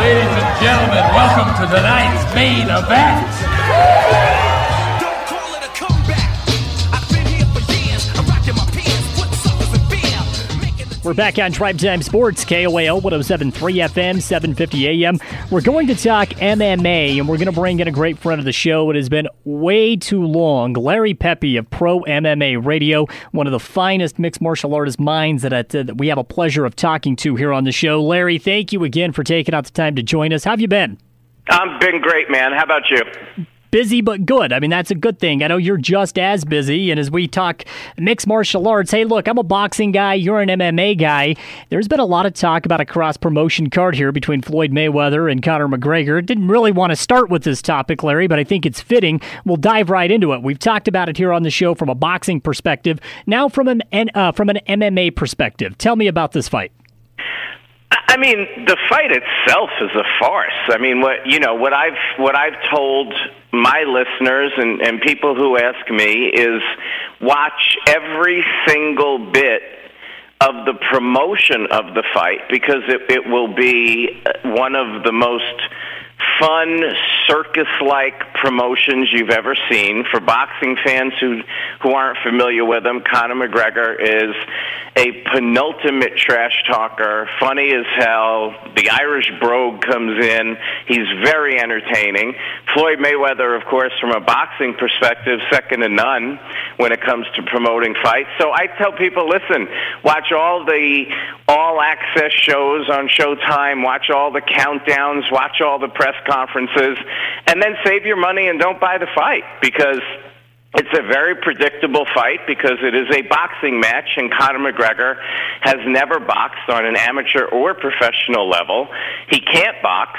Ladies and gentlemen, welcome to tonight's main event. Don't call it a comeback. I've been here for years. I'm rocking my pants, putting suckers in fear. We're back on Tribe Time Sports, KOAL 107.3 FM, 750 AM. We're going to talk MMA, and we're going to bring in a great friend of the show. It has been way too long. Larry Pepe of Pro MMA Radio, one of the finest mixed martial artist minds that we have a pleasure of talking to here on the show. Larry, thank you again for taking out the time to join us. How have you been? I've been great, man. How about you? Busy but good. I mean, that's a good thing. I know you're just as busy, and as we talk mixed martial arts, hey, look, I'm a boxing guy, you're an MMA guy. There's been a lot of talk about a cross-promotion card here between Floyd Mayweather and Conor McGregor. Didn't really want to start with this topic, Larry, but I think it's fitting. We'll dive right into it. We've talked about it here on the show from a boxing perspective. Now from an MMA perspective. Tell me about this fight. I mean, the fight itself is a farce. I mean, what I've told my listeners and people who ask me is watch every single bit of the promotion of the fight, because it will be one of the most fun circus-like promotions you've ever seen. For boxing fans who aren't familiar with him, Conor McGregor is a penultimate trash talker, funny as hell. The Irish brogue comes in. He's very entertaining. Floyd Mayweather, of course, from a boxing perspective, second to none when it comes to promoting fights. So I tell people, listen, watch all the all-access shows on Showtime, watch all the countdowns, watch all the press conferences, and then save your money and don't buy the fight, because it's a very predictable fight, because it is a boxing match, and Conor McGregor has never boxed on an amateur or professional level. He can't box.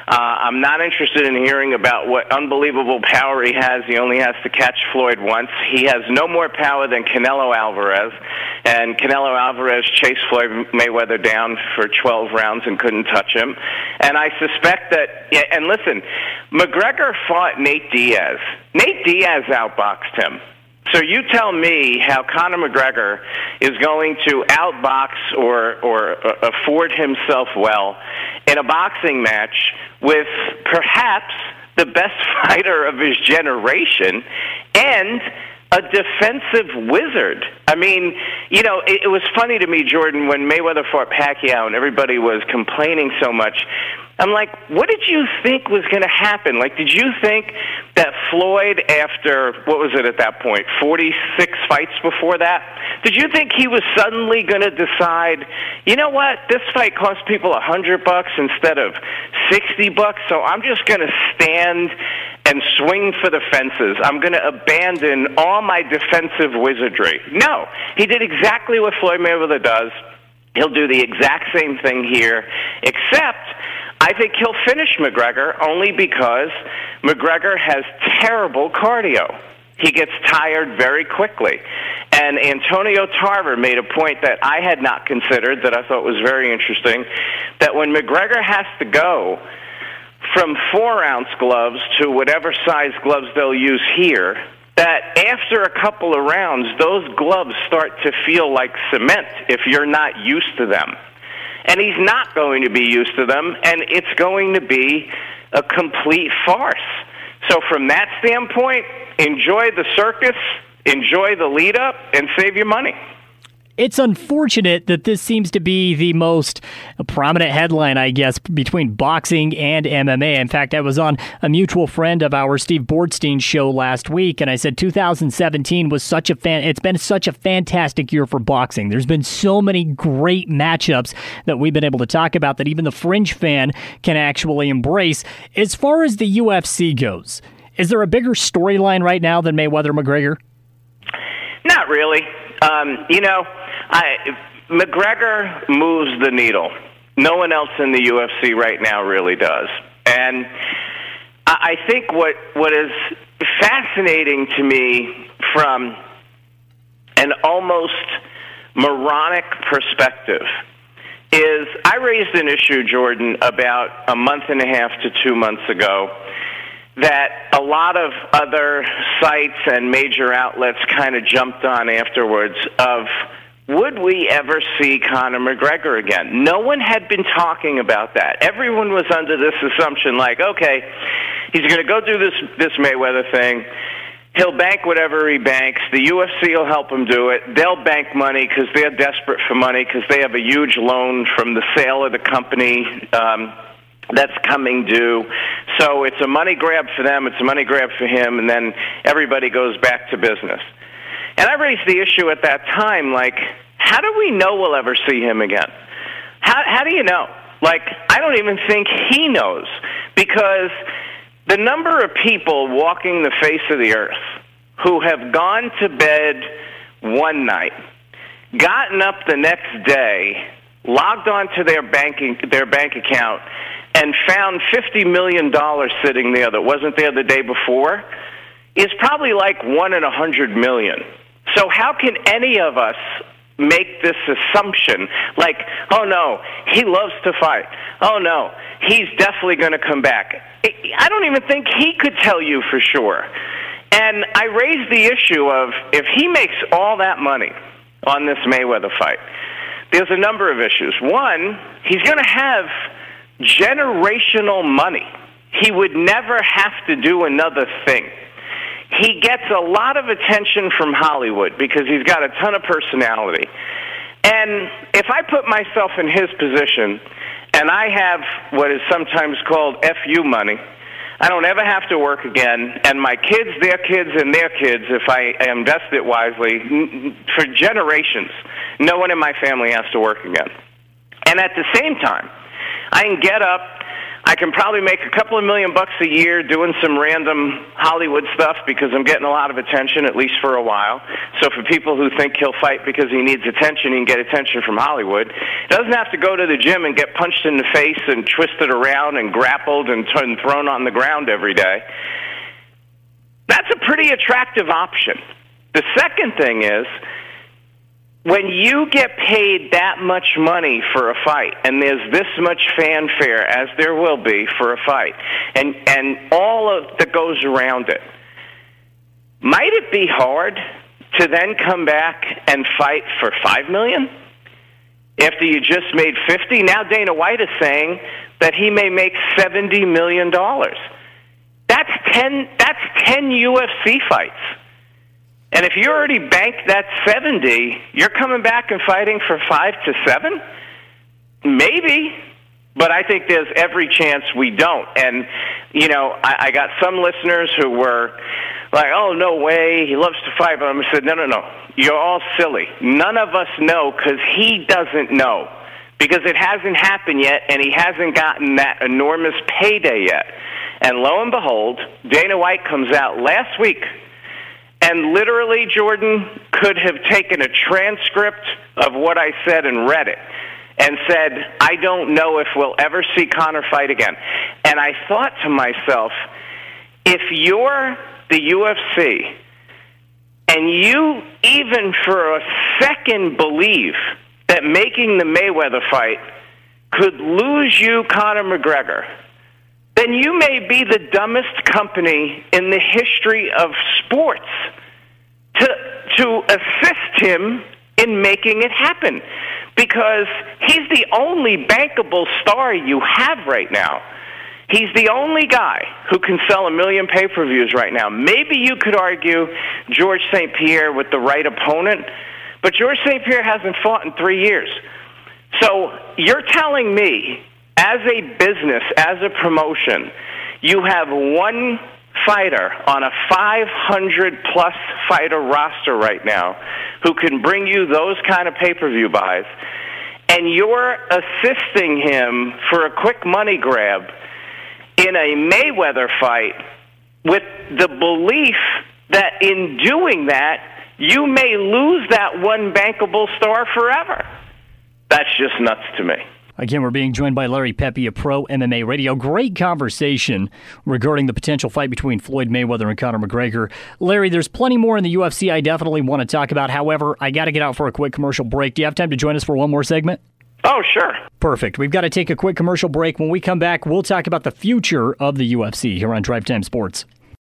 I'm not interested in hearing about what unbelievable power he has. He only has to catch Floyd once. He has no more power than Canelo Alvarez, and Canelo Alvarez chased Floyd Mayweather down for 12 rounds and couldn't touch him. And I suspect that, and listen, McGregor fought Nate Diaz. Nate Diaz outboxed him. So you tell me how Conor McGregor is going to outbox or afford himself well in a boxing match with perhaps the best fighter of his generation and a defensive wizard. I mean, you know, it was funny to me, Jordan, when Mayweather fought Pacquiao and everybody was complaining so much. I'm like, what did you think was going to happen? Like, did you think that Floyd, after, what was it at that point, 46 fights before that, did you think he was suddenly going to decide, you know what, this fight cost people $100 instead of $60, so I'm just going to stand and swing for the fences. I'm going to abandon all my defensive wizardry. No, he did exactly what Floyd Mayweather does. He'll do the exact same thing here, except I think he'll finish McGregor only because McGregor has terrible cardio. He gets tired very quickly. And Antonio Tarver made a point that I had not considered that I thought was very interesting, that when McGregor has to go from 4-ounce gloves to whatever size gloves they'll use here, that after a couple of rounds, those gloves start to feel like cement if you're not used to them. And he's not going to be used to them, and it's going to be a complete farce. So from that standpoint, enjoy the circus, enjoy the lead-up, and save your money. It's unfortunate that this seems to be the most prominent headline, I guess, between boxing and MMA. In fact, I was on a mutual friend of ours, Steve Bortstein's show last week, and I said 2017 was it's been such a fantastic year for boxing. There's been so many great matchups that we've been able to talk about that even the fringe fan can actually embrace. As far as the UFC goes, is there a bigger storyline right now than Mayweather-McGregor? Not really. McGregor moves the needle. No one else in the UFC right now really does. And I think what is fascinating to me from an almost moronic perspective is I raised an issue, Jordan, about a month and a half to 2 months ago that a lot of other sites and major outlets kind of jumped on afterwards of would we ever see Conor McGregor again? No one had been talking about that. Everyone was under this assumption, like, okay, he's going to go do this Mayweather thing. He'll bank whatever he banks. The UFC will help him do it. They'll bank money because they're desperate for money because they have a huge loan from the sale of the company that's coming due. So it's a money grab for them. It's a money grab for him. And then everybody goes back to business. And I raised the issue at that time, like, how do we know we'll ever see him again? How do you know? Like, I don't even think he knows, because the number of people walking the face of the earth who have gone to bed one night, gotten up the next day, logged onto their bank account, and found $50 million sitting there that wasn't there the day before is probably like 1 in 100 million. So how can any of us make this assumption like, oh no, he loves to fight. Oh no, he's definitely going to come back. I don't even think he could tell you for sure. And I raised the issue of, if he makes all that money on this Mayweather fight, there's a number of issues. One, he's going to have generational money. He would never have to do another thing. He gets a lot of attention from Hollywood because he's got a ton of personality. And if I put myself in his position, and I have what is sometimes called FU money, I don't ever have to work again, and my kids, their kids, and their kids, if I invest it wisely, for generations, no one in my family has to work again. And at the same time, I can get up, I can probably make a couple of $1 million a year doing some random Hollywood stuff because I'm getting a lot of attention, at least for a while. So for people who think he'll fight because he needs attention, he can get attention from Hollywood. He doesn't have to go to the gym and get punched in the face and twisted around and grappled and thrown on the ground every day. That's a pretty attractive option. The second thing is, when you get paid that much money for a fight, and there's this much fanfare, as there will be for a fight, and all of that goes around it, might it be hard to then come back and fight for $5 million after you just made $50? Now Dana White is saying that he may make $70 million. That's 10 UFC fights. And if you already banked that 70, you're coming back and fighting for 5 to 7? Maybe, but I think there's every chance we don't. And, you know, I got some listeners who were like, oh, no way, he loves to fight. But I said, no, you're all silly. None of us know because he doesn't know, because it hasn't happened yet, and he hasn't gotten that enormous payday yet. And lo and behold, Dana White comes out last week and literally, Jordan, could have taken a transcript of what I said and read it and said, I don't know if we'll ever see Conor fight again. And I thought to myself, if you're the UFC and you even for a second believe that making the Mayweather fight could lose you Conor McGregor, then you may be the dumbest company in the history of sports to assist him in making it happen, because he's the only bankable star you have right now. He's the only guy who can sell 1 million pay-per-views right now. Maybe you could argue George St. Pierre with the right opponent, but George St. Pierre hasn't fought in 3 years. So you're telling me, as a business, as a promotion, you have one fighter on a 500-plus fighter roster right now who can bring you those kind of pay-per-view buys, and you're assisting him for a quick money grab in a Mayweather fight with the belief that in doing that, you may lose that one bankable star forever. That's just nuts to me. Again, we're being joined by Larry Pepe of Pro MMA Radio. Great conversation regarding the potential fight between Floyd Mayweather and Conor McGregor. Larry, there's plenty more in the UFC I definitely want to talk about. However, I got to get out for a quick commercial break. Do you have time to join us for one more segment? Oh, sure. Perfect. We've got to take a quick commercial break. When we come back, we'll talk about the future of the UFC here on Drive Time Sports.